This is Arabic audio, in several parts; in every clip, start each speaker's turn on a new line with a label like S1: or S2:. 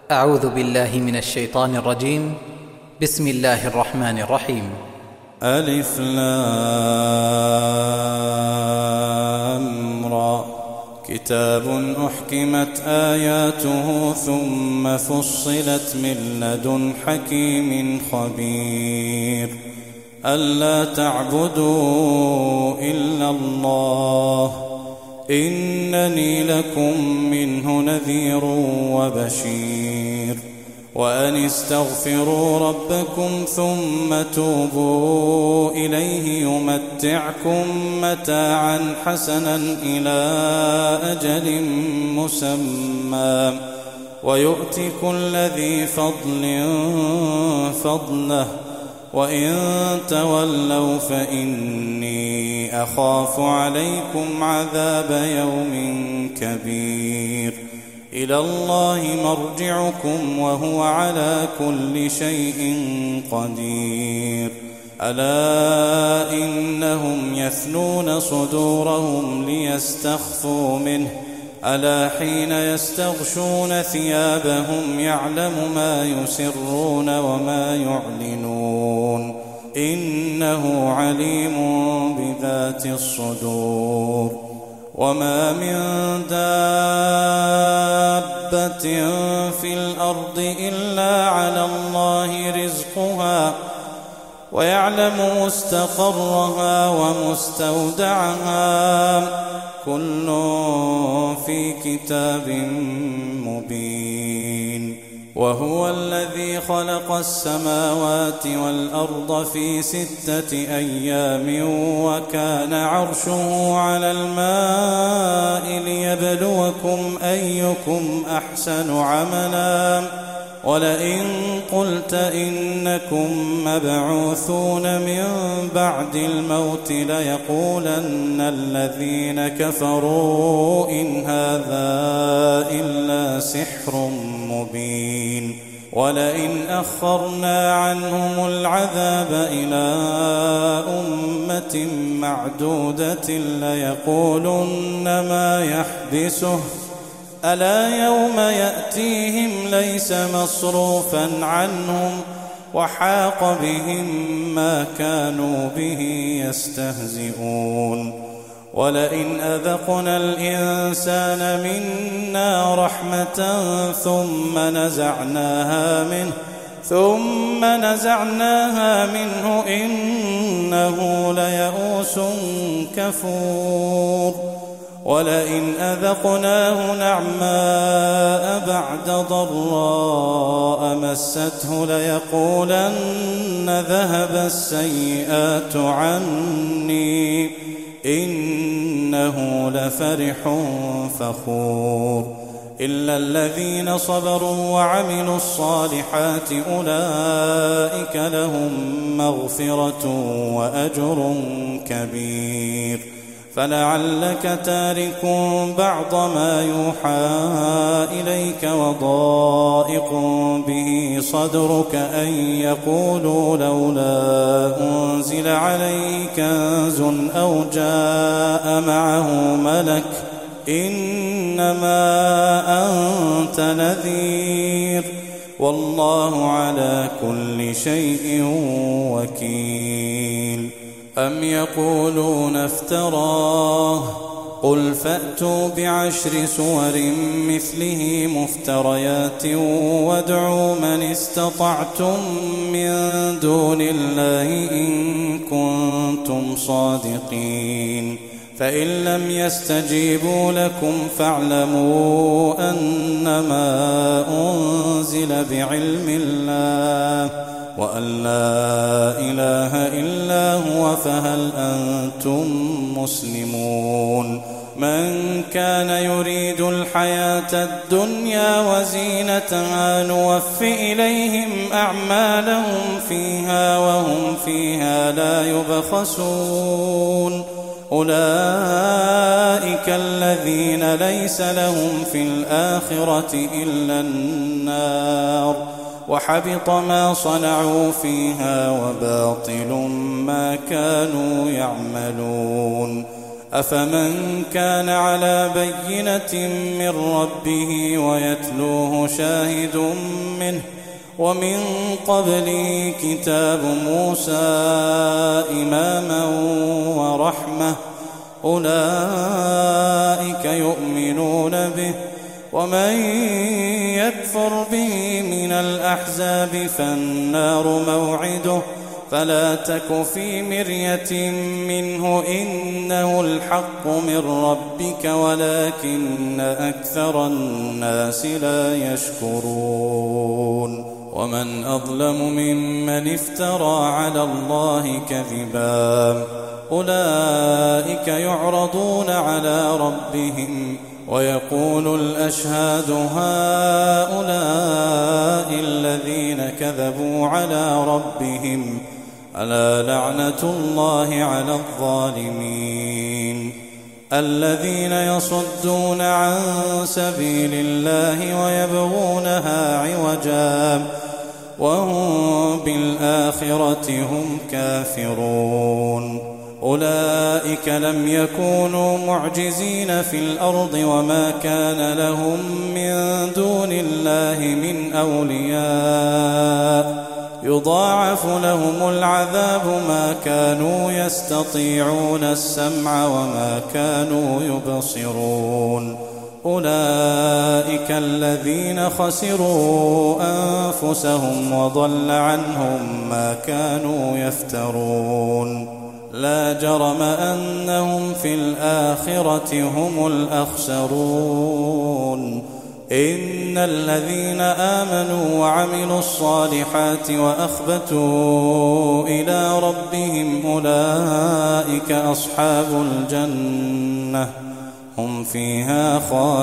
S1: أعوذ بالله من الشيطان الرجيم. بسم الله الرحمن الرحيم.
S2: ألف لام را. كتاب أحكمت آياته ثم فصلت من لدن حكيم خبير. ألا تعبدوا إلا الله إنني لكم منه نذير وبشير. وأن استغفروا ربكم ثم توبوا إليه يمتعكم متاعا حسنا إلى أجل مسمى ويؤت كل ذي فضل فضله وإن تولوا فإني أخاف عليكم عذاب يوم كبير. إلى الله مرجعكم وهو على كل شيء قدير. ألا إنهم يثنون صدورهم ليستخفوا منه ألا حين يستغشون ثيابهم يعلم ما يسرون وما يعلنون إنه عليم بذات الصدور. وما من دابة في الأرض إلا على الله رزقها ويعلم مستقرها ومستودعها كل في كتاب مبين. وهو الذي خلق السماوات والأرض في 6 أيام وكان عرشه على الماء ليبلوكم أيكم أحسن عملا. ولئن قلت إنكم مبعوثون من بعد الموت ليقولن الذين كفروا إن هذا إلا سحر مبين. ولئن أخرنا عنهم العذاب إلى أمة معدودة ليقولن ما يحبسه ألا يوم يأتيهم ليس مصروفا عنهم وحاق بهم ما كانوا به يستهزئون. ولئن أذقنا الإنسان منا رحمة ثم نزعناها منه إنه ليئوس كفور. ولئن أذقناه نعماء بعد ضراء مسته ليقولن ذهب السيئات عني إنه لفرح فخور. إلا الذين صبروا وعملوا الصالحات أولئك لهم مغفرة وأجر كبير. فلعلك تارك بعض ما يوحى إليك وضائق به صدرك أن يقولوا لولا أنزل عليه كنز أو جاء معه ملك إنما أنت نذير والله على كل شيء وكيل. أم يقولون افتراه قل فأتوا ب10 سور مثله مفتريات وادعوا من استطعتم من دون الله إن كنتم صادقين. فإن لم يستجيبوا لكم فاعلموا أنما أنزل بعلم الله وأن لا إله إلا هو فهل أنتم مسلمون. من كان يريد الحياة الدنيا وزينتها نوف إليهم أعمالهم فيها وهم فيها لا يبخسون. أولئك الذين ليس لهم في الآخرة إلا النار وحبط ما صنعوا فيها وباطل ما كانوا يعملون. أفمن كان على بينة من ربه ويتلوه شاهد منه ومن قبله كتاب موسى إماما ورحمة أولئك يؤمنون به ومن يكفر به من الأحزاب فالنار موعده فلا تك في مرية منه إنه الحق من ربك ولكن أكثر الناس لا يشكرون ومن أظلم ممن افترى على الله كذبا أولئك يعرضون على ربهم ويقول الأشهاد هؤلاء الذين كذبوا على ربهم ألا لعنة الله على الظالمين الذين يصدون عن سبيل الله ويبغونها عوجا وهم بالآخرة هم كافرون أولئك لم يكونوا معجزين في الأرض وما كان لهم من دون الله من أولياء يضاعف لهم العذاب ما كانوا يستطيعون السمع وما كانوا يبصرون أولئك الذين خسروا أنفسهم وضل عنهم ما كانوا يفترون لا جرم أنهم في الآخرة هم الأخسرون إن الذين آمنوا وعملوا الصالحات وأخبتوا إلى ربهم أولئك أصحاب الجنة هم فيها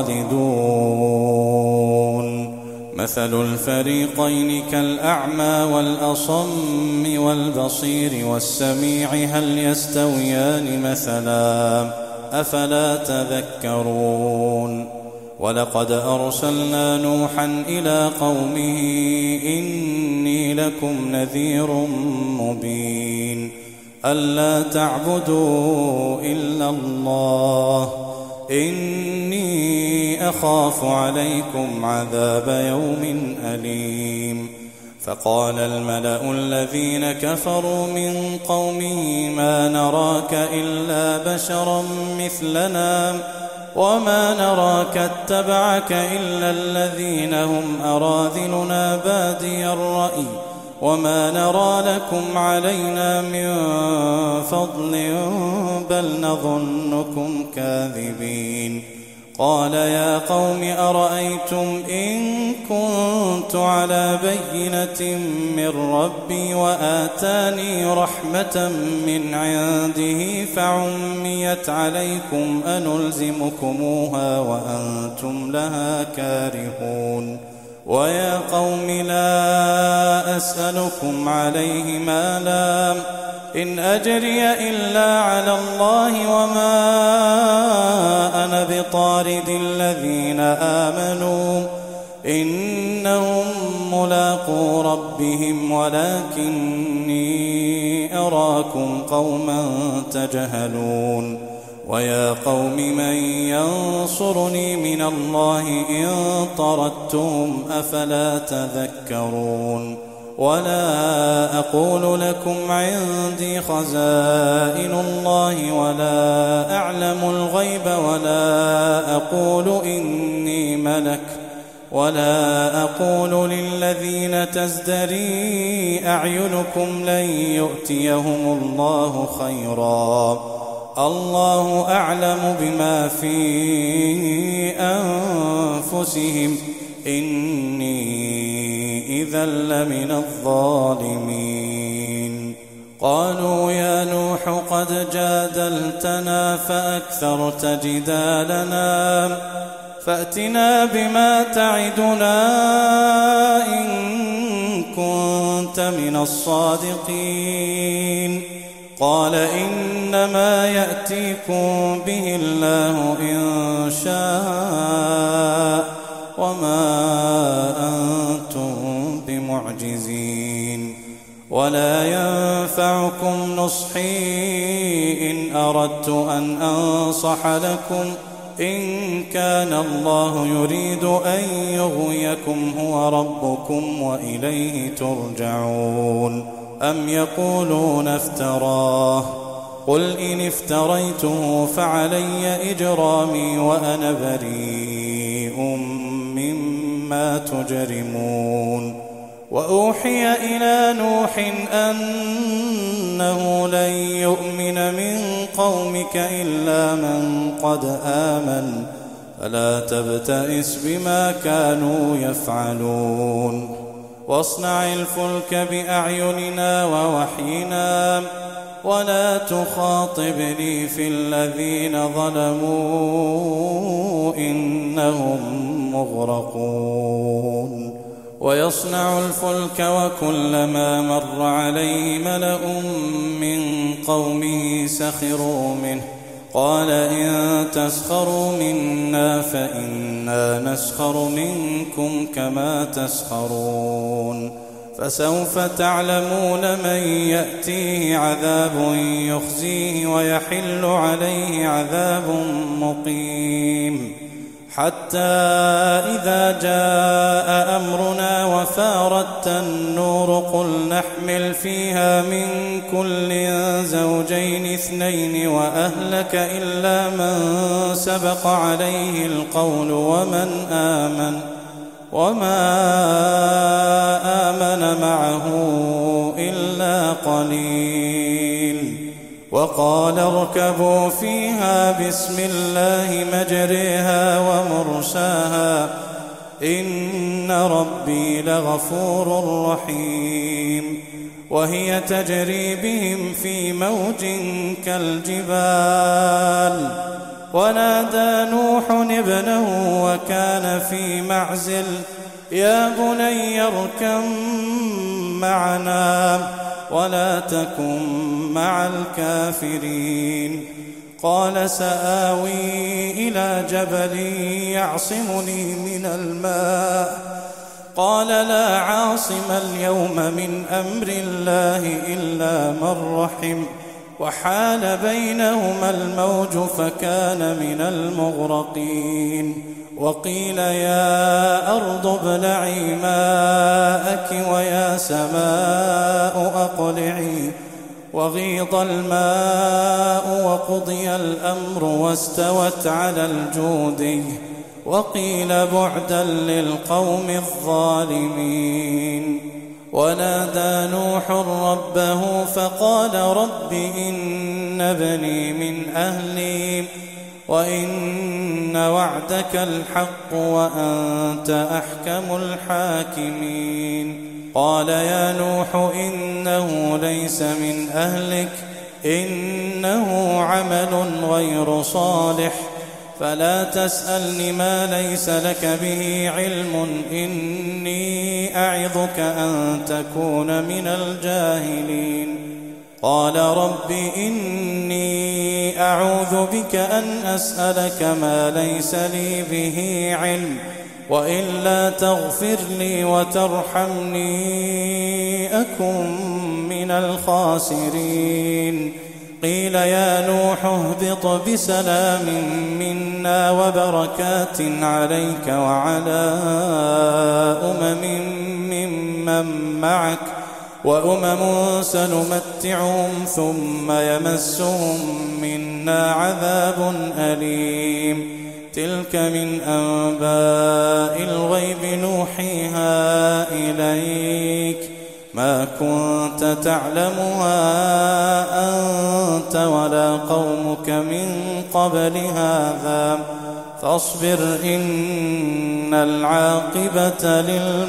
S2: خالدون مثل الفريقين كالأعمى والأصم والبصير والسميع هل يستويان مثلا أفلا تذكرون ولقد أرسلنا نوحا إلى قومه إني لكم نذير مبين ألا تعبدوا إلا الله إني أخاف عليكم عذاب يوم أليم فقال الملأ الذين كفروا من قومه ما نراك إلا بشرا مثلنا وما نراك اتبعك إلا الذين هم أراذلنا بادي الرأي وما نرى لكم علينا من فضل بل نظنكم كاذبين قال يا قوم أرأيتم إن كنت على بينة من ربي وآتاني رحمة من عنده فعميت عليكم أنلزمكموها وأنتم لها كارهون ويا قوم لا أسألكم عليه مالا إن أجري إلا على الله وما أنا بطارد الذين آمنوا إنهم ملاقو ربهم ولكني أراكم قوما تجهلون ويا قوم من ينصرني من الله إن طردتهم أفلا تذكرون ولا أقول لكم عندي خزائن الله ولا أعلم الغيب ولا أقول إني ملك ولا أقول للذين تزدري أعينكم لن يؤتيهم الله خيرا الله أعلم بما في أنفسهم إني إذا لمن الظالمين قالوا يا نوح قد جادلتنا فأكثرت جدالنا فأتنا بما تعدنا إن كنت من الصادقين قال إنما يأتيكم به الله إن شاء وما أنتم بمعجزين ولا ينفعكم نصحي إن أردت أن أنصح لكم إن كان الله يريد أن يغويكم هو ربكم وإليه ترجعون. أم يقولون افتراه قل إن افتريته فعلي إجرامي وأنا بريء مما تجرمون. وأوحي إلى نوح أنه لن يؤمن من قومك إلا من قد آمن فلا تبتئس بما كانوا يفعلون. واصنع الفلك بأعيننا ووحينا ولا تخاطبني في الذين ظلموا إنهم مغرقون. ويصنع الفلك وكلما مر عليه ملأ من قومه سخروا منه قال إن تسخروا منا فإنا نسخر منكم كما تسخرون. فسوف تعلمون من يأتيه عذاب يخزيه ويحل عليه عذاب مقيم. حتى إذا جاء أمرنا وفارت النور قل نحمل فيها من كل زوجين اثنين وأهلك إلا من سبق عليه القول وما آمن معه إلا قليل. وقال اركبوا فيها بسم الله مجريها ومرساها إن ربي لغفور رحيم. وهي تجري بهم في موج كالجبال. ونادى نوح ابنه وكان في معزل يا بني اركب معنا ولا تكن مع الكافرين. قال سآوي إلى جبل يعصمني من الماء قال لا عاصم اليوم من أمر الله إلا من رحم وحال بينهما الموج فكان من المغرقين. وقيل يا أرض ابلعي ماءك ويا سماء أقلعي وغيض الماء وقضي الأمر واستوت على الجودي وقيل بعدا للقوم الظالمين. ونادى نوح ربه فقال رب إن ابني من أهلي وإن وعدك الحق وأنت أحكم الحاكمين. قال يا نوح إنه ليس من أهلك إنه عمل غير صالح فلا تسألني ما ليس لك به علم إني أعظك أن تكون من الجاهلين. قال رب إني أعوذ بك أن أسألك ما ليس لي به علم وإلا تغفر لي وترحمني أكن من الخاسرين. قيل يا نوح اهبط بسلام منا وبركات عليك وعلى ممن معك وأمم سنمتعهم ثم يمسهم منا عذاب أليم. تلك من أنباء الغيب نوحيها إليك ما كنت تعلمها أنت ولا قومك من قبل هذا فاصبر إن العاقبة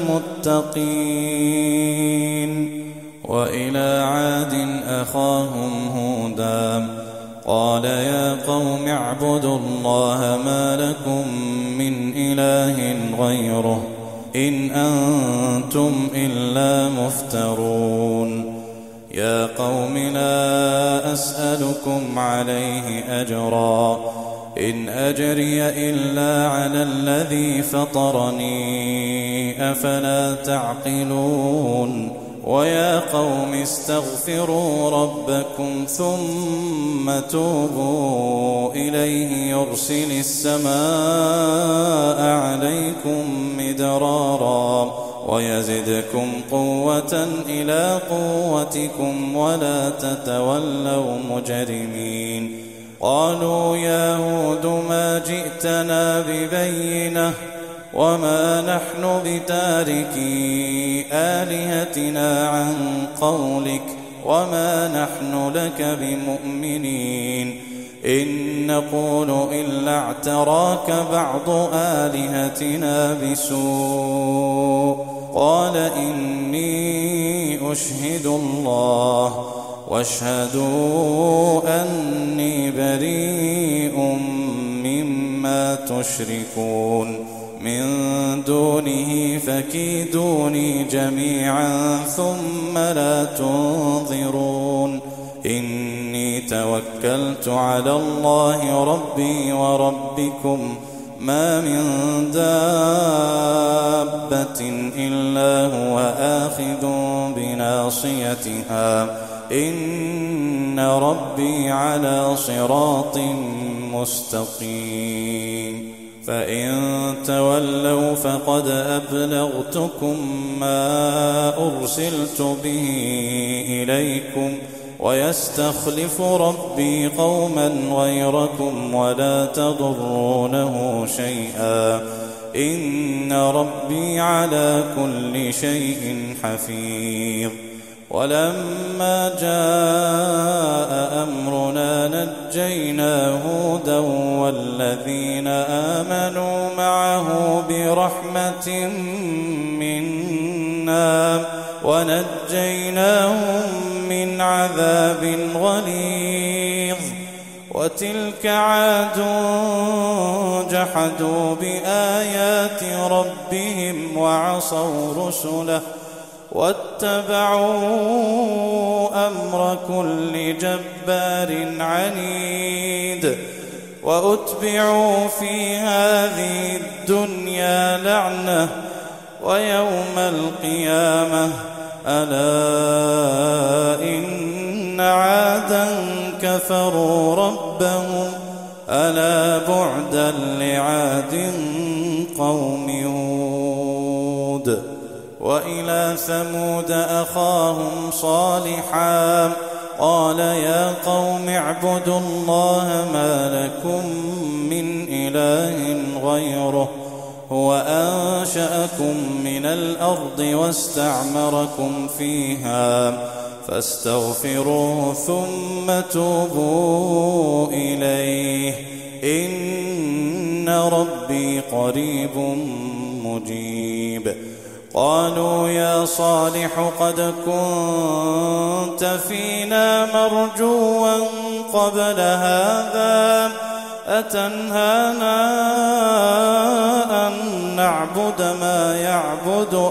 S2: للمتقين. وإلى عاد أخاهم هودا قال يا قوم اعبدوا الله ما لكم من إله غيره إن أنتم إلا مفترون. يا قوم لا أسألكم عليه أجرا إن أجري إلا على الذي فطرني أفلا تعقلون. ويا قوم استغفروا ربكم ثم توبوا إليه يرسل السماء عليكم مدرارا ويزدكم قوة إلى قوتكم ولا تتولوا مجرمين. قالوا يا هود ما جئتنا ببينة وما نحن بتاركي آلهتنا عن قولك وما نحن لك بمؤمنين إن نقول إلا اعتراك بعض آلهتنا بسوء. قال إني أشهد الله واشهدوا أني بريء مما تشركون من دونه فكيدوني جميعا ثم لا تنظرون. إني توكلت على الله ربي وربكم ما من دابة إلا هو آخذ بناصيتها إن ربي على صراط مستقيم. فإن تولوا فقد أبلغتكم ما أرسلت به إليكم ويستخلف ربي قوما غيركم ولا تضرونه شيئا إن ربي على كل شيء حفيظ. ولما جاء أمرنا نجينا هودا والذين آمنوا معه برحمة منا ونجيناهم من عذاب غليظ. وتلك عاد جحدوا بآيات ربهم وعصوا رسله واتبعوا أمر كل جبار عنيد. وأتبعوا في هذه الدنيا لعنة ويوم القيامة ألا إن عادا كفروا ربهم ألا بعدا لعاد قوم هود. وإلى ثمود أخاهم صالحا قال يا قوم اعبدوا الله ما لكم من إله غيره هو أنشأكم من الأرض واستعمركم فيها فاستغفروه ثم توبوا إليه إن ربي قريب مجيب. قالوا يا صالح قد كنت فينا مرجوا قبل هذا أتنهانا أن نعبد ما يعبد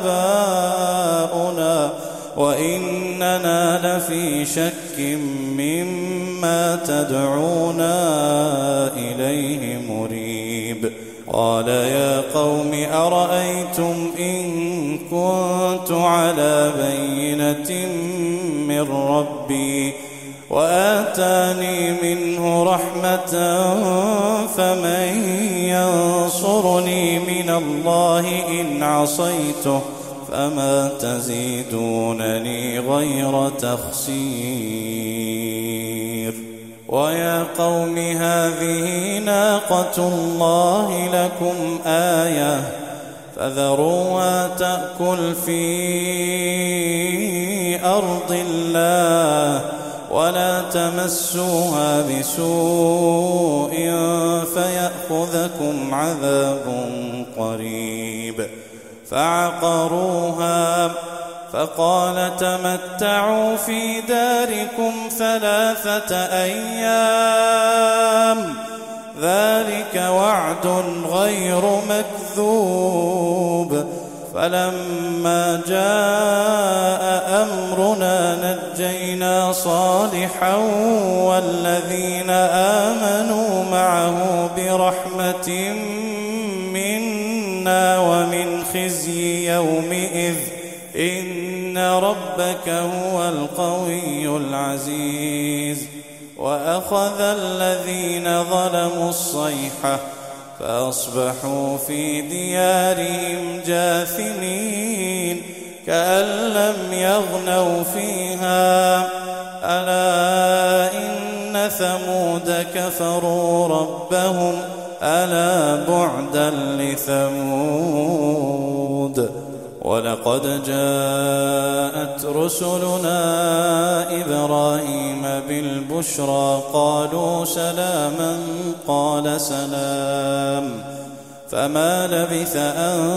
S2: آباؤنا وإننا لفي شك مما تدعونا إليه مريب. قال يا قوم أرأيتم إن كنت على بينة من ربي وآتاني منه رحمة فمن ينصرني من الله إن عصيته فما تزيدونني غير تخسير. ويا قوم هذه ناقة الله لكم آية فذروها تأكل في أرض الله ولا تمسوها بسوء فيأخذكم عذاب قريب. فعقروها فقال تمتعوا في داركم 3 أيام ذلك وعد غير مكذوب. فلما جاء أمرنا نجينا صالحا والذين آمنوا معه برحمة منا ومن خزي يومئذ إن ربك هو القوي العزيز. وأخذ الذين ظلموا الصيحة فأصبحوا في ديارهم جاثمين كأن لم يغنوا فيها. ألا إن ثمود كفروا ربهم ألا بعدا لثمود. ولقد جاءت رسلنا إبراهيم بالبشرى قالوا سلاما قال سلام فما لبث أن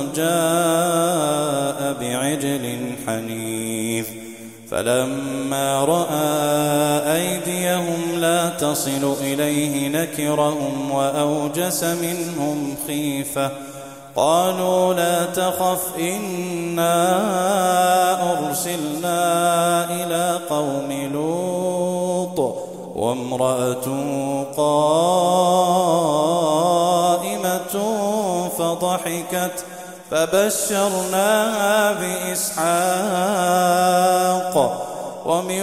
S2: جاء بعجل حنيذ. فلما رأى أيديهم لا تصل إليه نكرهم وأوجس منهم خيفة قالوا لا تخف إنا أرسلنا إلى قوم لوط وامرأته قائمة فضحكت فبشرناها بإسحاق ومن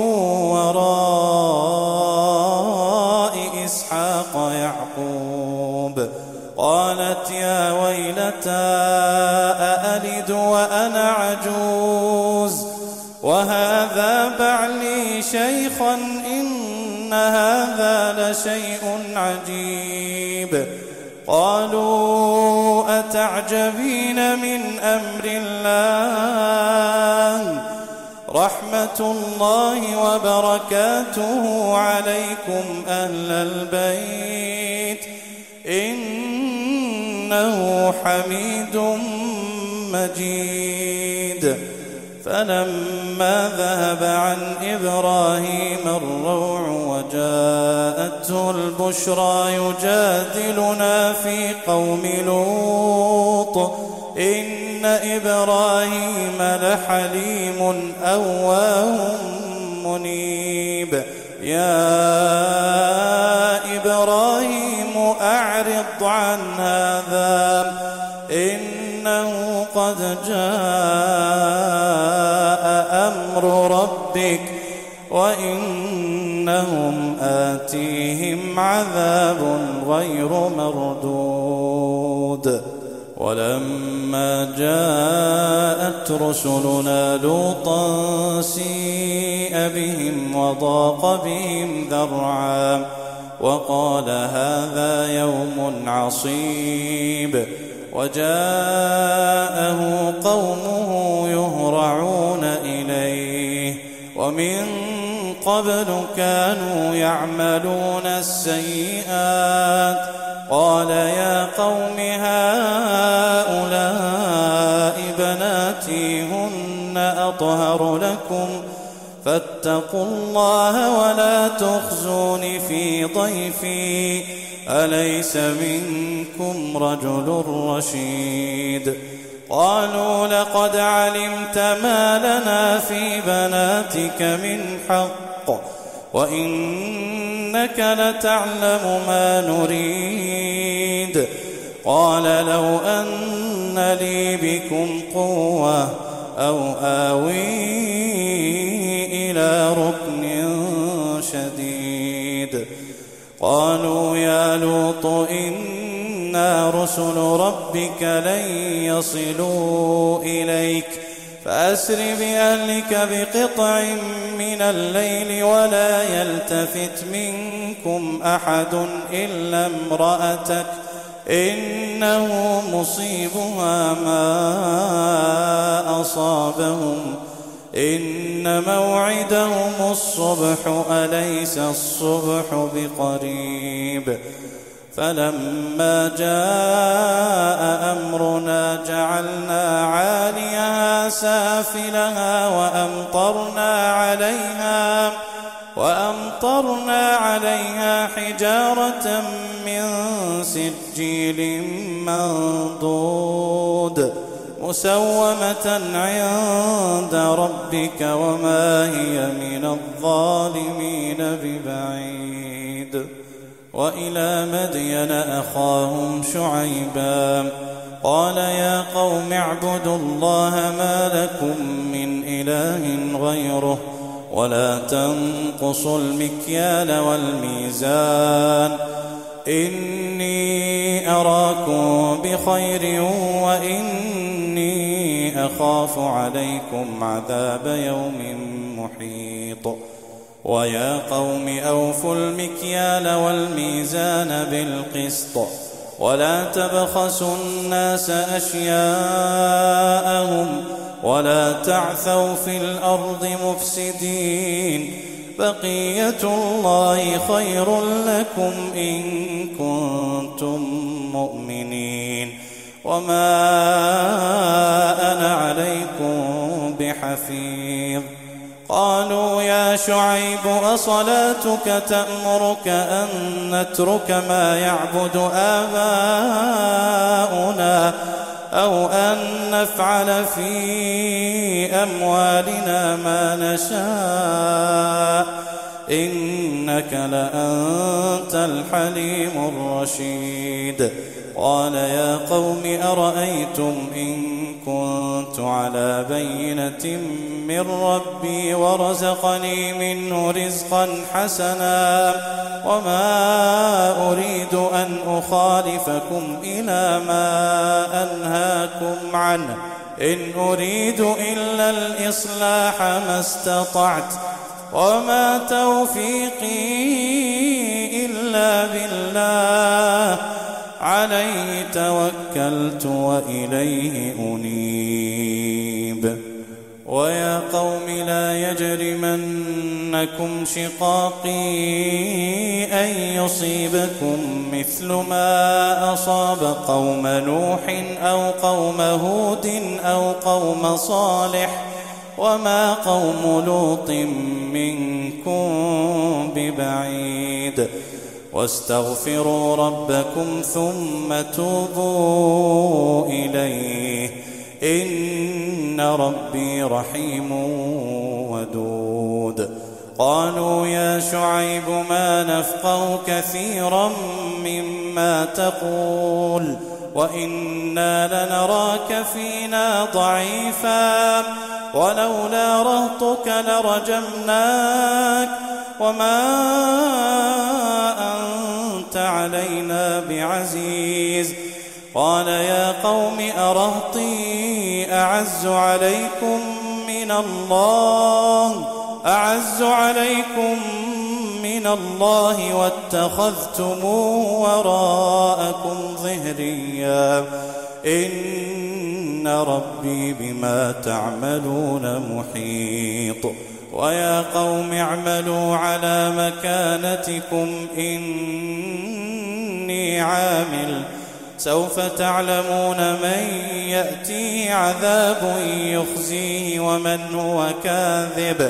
S2: وراء إسحاق يعقوب. قالت يا ويلتى أألد وأنا عجوز وهذا بعلي شيخا إن هذا لشيء عجيب. قالوا أتعجبين من أمر الله رحمة الله وبركاته عليكم أهل البيت إنه حميد مجيد. فلما ذهب عن إبراهيم الروع وجاءته البشرى يجادلنا في قوم لوط إن إبراهيم لحليم أواه منيب. يا إبراهيم أعرض عن هذا إنه قد جاء أمر ربك وإنهم آتيهم عذاب غير مردود. ولما جاءت رسلنا لوطا سيء بهم وضاق بهم ذرعا وقال هذا يوم عصيب. وجاءه قومه يهرعون إليه ومن قبل كانوا يعملون السيئات. قال يا قوم هؤلاء بناتي هن أطهر لكم فاتقوا الله ولا تخزون في ضيفي أليس منكم رجل رشيد. قالوا لقد علمت ما لنا في بناتك من حق وإنك لتعلم ما نريد. قال لو أن لي بكم قوة أو آوي إلى ركن شديد. قالوا يا لوط إنا رسل ربك لن يصلوا إليك فأسر بأهلك بقطع من الليل ولا يلتفت منكم أحد إلا امرأتك إنه مصيبها ما أصابهم إن موعدهم الصبح أليس الصبح بقريب. فلما جاء أمرنا جعلنا عاليها سافلها وأمطرنا عليها حجارة من سجيل منضود مسومة عند ربك وما هي من الظالمين ببعيد. وإلى مدين أخاهم شعيبا قال يا قوم اعبدوا الله ما لكم من إله غيره ولا تنقصوا المكيال والميزان إني أراكم بخير وإني أخاف عليكم عذاب يوم محيط ويا قوم أوفوا المكيال والميزان بالقسط ولا تبخسوا الناس أشياءهم ولا تعثوا في الأرض مفسدين بقية الله خير لكم إن كنتم مؤمنين وما أنا عليكم بحفيظ قالوا يا شعيب أصلاتك تأمرك أن نترك ما يعبد آباؤنا أو أن نفعل في أموالنا ما نشاء إنك لأنت الحليم الرشيد قال يا قوم أرأيتم إن كنت على بينة من ربي ورزقني منه رزقا حسنا وما أريد أن أخالفكم إلى ما أنهاكم عنه إن أريد إلا الإصلاح ما استطعت وما توفيقي إلا بالله عليه توكلت وإليه أنيب ويا قوم لا يجرمنكم شقاقي أن يصيبكم مثل ما أصاب قوم نوح أو قوم هود أو قوم صالح وما قوم لوط منكم ببعيد واستغفروا ربكم ثم توبوا إليه إن ربي رحيم ودود قالوا يا شعيب ما نفقه كثيرا مما تقول وإنا لنراك فينا ضعيفا ولولا رهطك لرجمناك وما أنت علينا بعزيز قال يا قوم أرهطي أعز عليكم من الله واتخذتموه وراءكم ظهريا إن ربي بما تعملون محيط ويا قوم اعملوا على مكانتكم إني عامل سوف تعلمون من يأتيه عذاب يخزيه ومن هو كاذب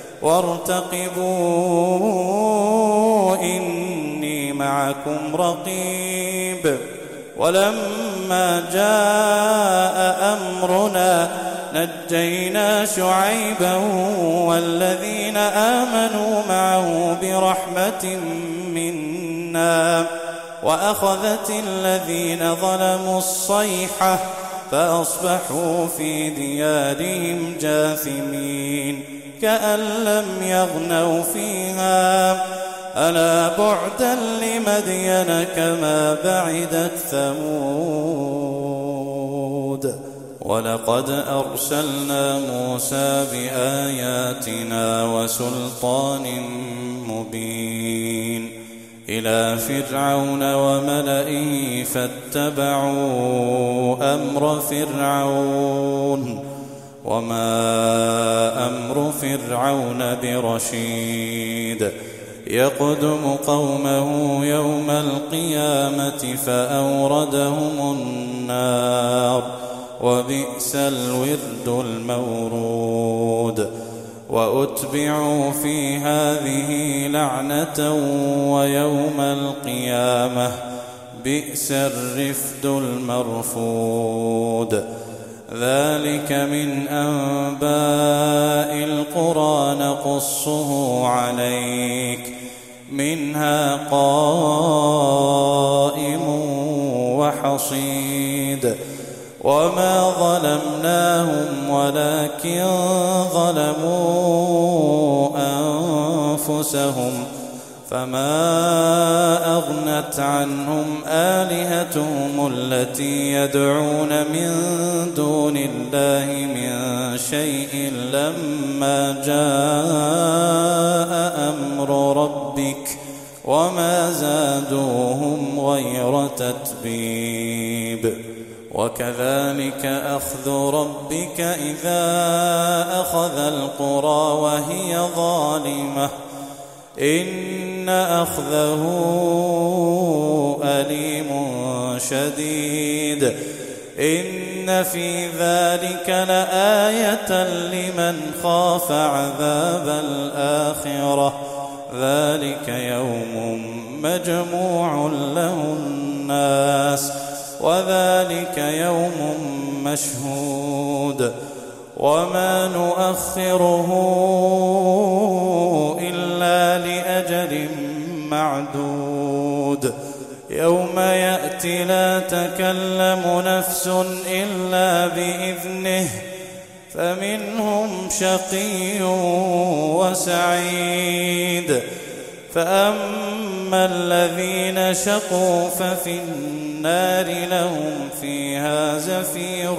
S2: وارتقبوا إني معكم رقيب ولما جاء أمرنا نجينا شعيبا والذين آمنوا معه برحمة منا وأخذت الذين ظلموا الصيحة فأصبحوا في ديارهم جاثمين كأن لم يغنوا فيها ألا بعدا لمدين كما بعدت ثمود ولقد أرسلنا موسى بآياتنا وسلطان مبين إلى فرعون وملئه فاتبعوا أمر فرعون وما أمر فرعون برشيد يقدم قومه يوم القيامة فأوردهم النار وبئس الورد المورود وأتبعوا في هذه لعنة ويوم القيامة بئس الرفد المرفود ذلك من أنباء القرى نقصه عليك منها قائم وحصيد وما ظلمناهم ولكن ظلموا أنفسهم فما أغنت عنهم آلهتهم التي يدعون من دون الله من شيء لما جاء أمر ربك وما زادوهم غير تتبيب وكذلك أخذ ربك إذا أخذ القرى وهي ظالمة إن أخذه أليم شديد إن في ذلك لآية لمن خاف عذاب الآخرة ذلك يوم مجموع له الناس وذلك يوم مشهود وما نؤخره إلا لأجل معدود يوم يأتي لا تكلم نفس إلا بإذنه فمنهم شقي وسعيد فأما الذين شقوا ففي النار لهم فيها زفير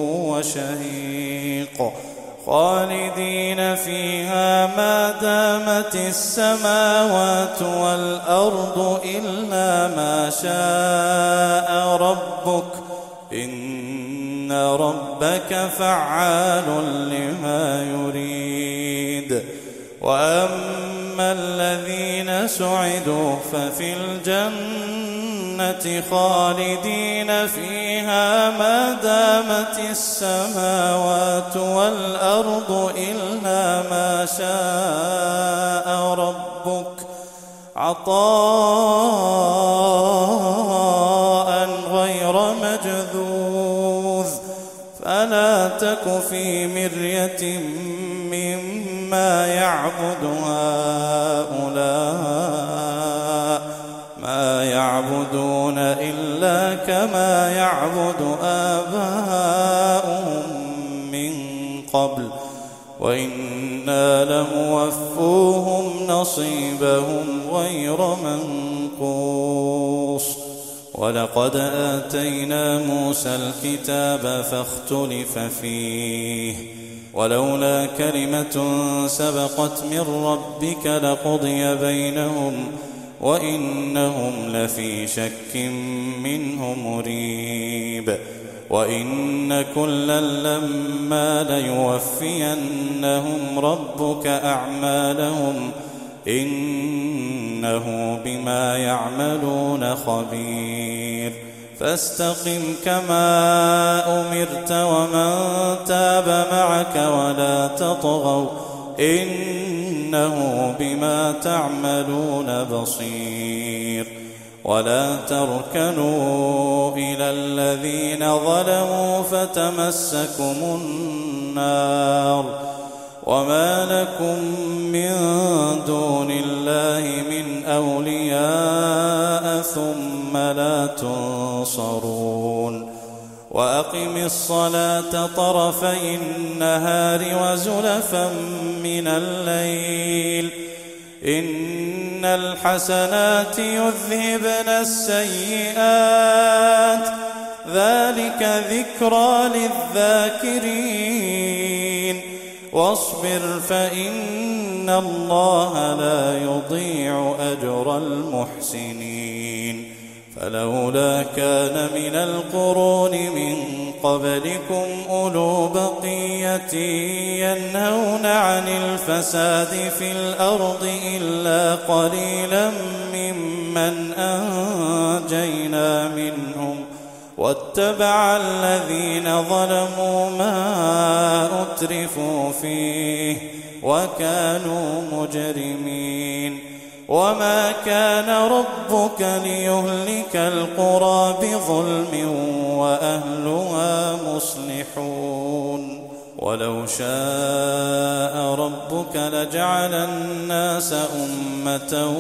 S2: وشهيق خالدين فيها ما دامت السماوات والأرض إلا ما شاء ربك إن ربك فعال لما يريد وأما الذين سعدوا ففي الجنة خالدين فيها ما دامت السماوات والأرض إلا ما شاء ربك عطاء غير مجذوذ فلا تك في مرية مما يعبد هؤلاء ما يعبدون إلا كما يعبد آباؤهم من قبل وإنا لموفوهم نصيبهم غير منقوص ولقد آتينا موسى الكتاب فاختلف فيه ولولا كلمة سبقت من ربك لقضي بينهم وإنهم لفي شك منه مريب وإن كلا لما ليوفينهم ربك أعمالهم إنه بما يعملون خبير فاستقم كما أمرت ومن تاب معك ولا تطغوا إنه بما تعملون بصير ولا تركنوا إلى الذين ظلموا فتمسكم النار وما لكم من دون الله من أولياء ثم لا تنصرون وأقم الصلاة طرفي النهار وزلفا من الليل إن الحسنات يذهبن السيئات ذلك ذكرى للذاكرين واصبر فإن الله لا يضيع أجر المحسنين فلولا كان من القرون من قبلكم أولو بقية ينهون عن الفساد في الأرض إلا قليلا ممن أنجينا منهم واتبع الذين ظلموا ما أترفوا فيه وكانوا مجرمين وما كان ربك ليهلك القرى بظلم وأهلها مصلحون ولو شاء ربك لجعل الناس أمة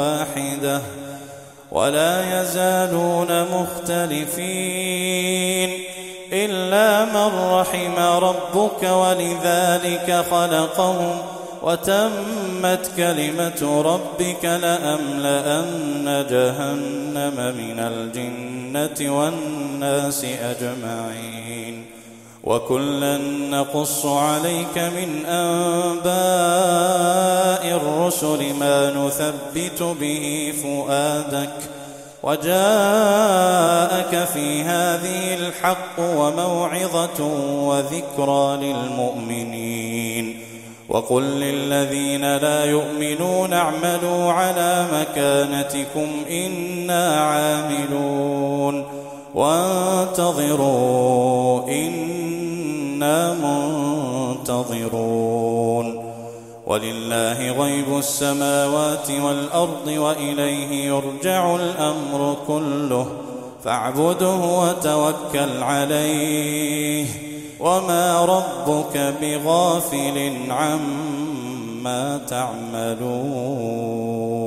S2: واحدة ولا يزالون مختلفين إلا من رحم ربك ولذلك خلقهم وتمت كلمة ربك لأملأن جهنم من الجنة والناس أجمعين وكلا نقص عليك من أنباء الرسل ما نثبت به فؤادك وجاءك في هذه الحق وموعظة وذكرى للمؤمنين وقل للذين لا يؤمنون اعملوا على مكانتكم إنا عاملون وانتظروا إنا منتظرون ولله غيب السماوات والأرض وإليه يرجع الأمر كله فاعبده وتوكل عليه وما ربك بغافل عما تعملون